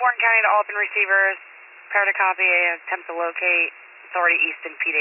Warren County to Alton receivers. Prepare to copy. Attempt to locate. Authority Easton PD.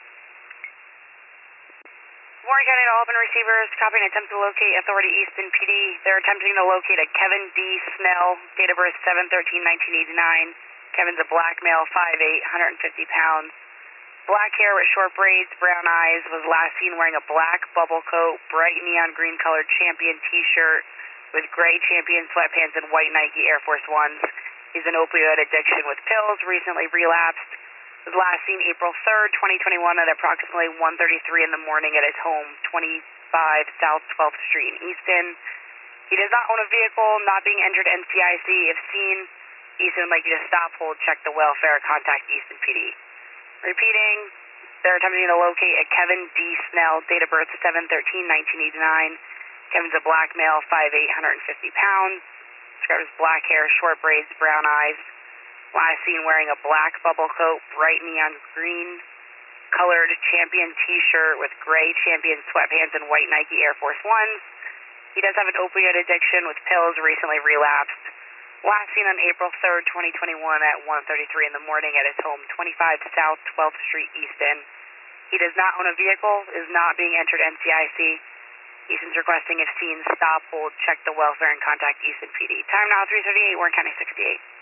Warren County to Alton receivers. Copy and attempt to locate Authority Easton PD. They're attempting to locate a Kevin D. Snell, date of birth 7/13/1989. Kevin's a black male, 5'8", 150 pounds. Black hair with short braids, brown eyes, was last seen wearing a black bubble coat, bright neon green colored Champion t-shirt with gray Champion sweatpants and white Nike Air Force Ones. He's an opioid addiction with pills, recently relapsed. Was last seen April 3rd, 2021 at approximately 1:33 in the morning at his home, 25 South 12th Street in Easton. He does not own a vehicle, not being entered NCIC. If seen, Easton would like you to stop, hold, check the welfare, contact Easton PD. Repeating, they're attempting to locate a Kevin D. Snell, date of birth 7/13/1989. Kevin's a black male, 5'8", 150 pounds. Describes black hair, short braids, brown eyes. Last seen wearing a black bubble coat, bright neon green colored Champion t-shirt with gray Champion sweatpants and white Nike Air Force Ones. He does have an opioid addiction with pills, recently relapsed. Last seen on April 3rd, 2021 at 1:33 in the morning at his home, 25 South 12th Street, Easton. He does not own a vehicle, is not being entered NCIC. Easton's requesting, if seen, stop, hold, check the welfare, and contact Easton PD. Time now 3:38, Warren County 68.